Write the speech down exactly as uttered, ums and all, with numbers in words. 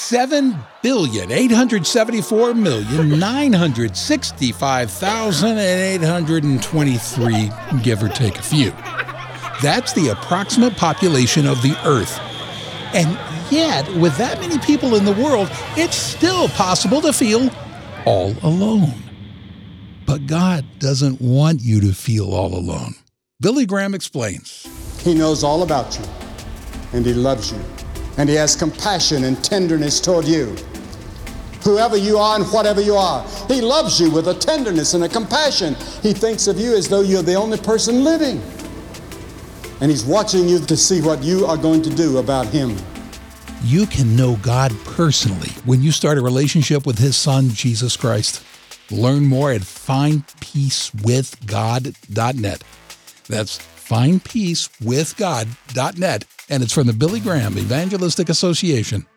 seven billion, eight hundred seventy-four million, nine hundred sixty-five thousand, eight hundred twenty-three, give or take a few. That's the approximate population of the Earth. And yet, with that many people in the world, it's still possible to feel all alone. But God doesn't want you to feel all alone. Billy Graham explains. He knows all about you, and He loves you, and He has compassion and tenderness toward you. Whoever you are and whatever you are, He loves you with a tenderness and a compassion. He thinks of you as though you're the only person living. And He's watching you to see what you are going to do about Him. You can know God personally when you start a relationship with His Son, Jesus Christ. Learn more at find peace with god dot net. That's find peace with god dot net, and it's from the Billy Graham Evangelistic Association.